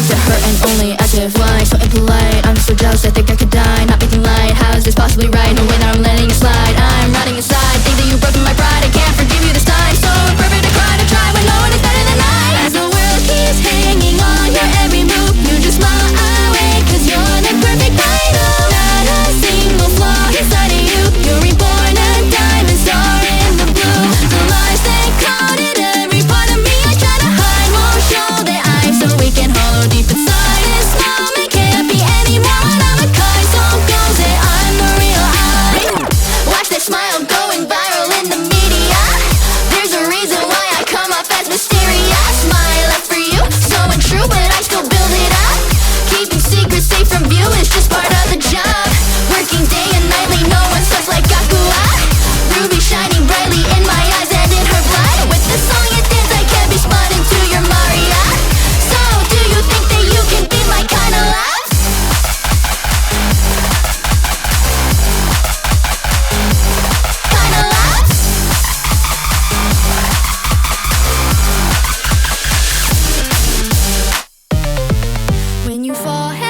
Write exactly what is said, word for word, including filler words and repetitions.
to her and only as if like so impolite. I'm so jealous, I think I could die, not making light. How is this possibly right? No way that I'm letting it slide. I'm running aside, think that you've broken my pride. I can't forgive you this time, so imperfect to cry to try when no one is better than I. As the world keeps hanging on your every move, you just smile away, cause you're the perfect kind of. Not a single flaw inside of you, you're reborn a diamond star in the blue. The lies that clouded every part of me, I try to hide, won't show that I'm so weak and hollow deep inside. This moment can't be anymore when I'm a kind, so goes that I'm the real I. Watch that smile going viral in the media. There's a reason why I come off as mysterious. My love for you, so untrue, but I still build it up. Keeping secrets safe from view is just part of the job. Working day and nightly, no one sucks like Aqua. Ruby shining brightly in my eyes and in her blood. With the song you dance, I can't be spun into your Maria. So, do you think that you can be my kind of love? Kind of love? When you fall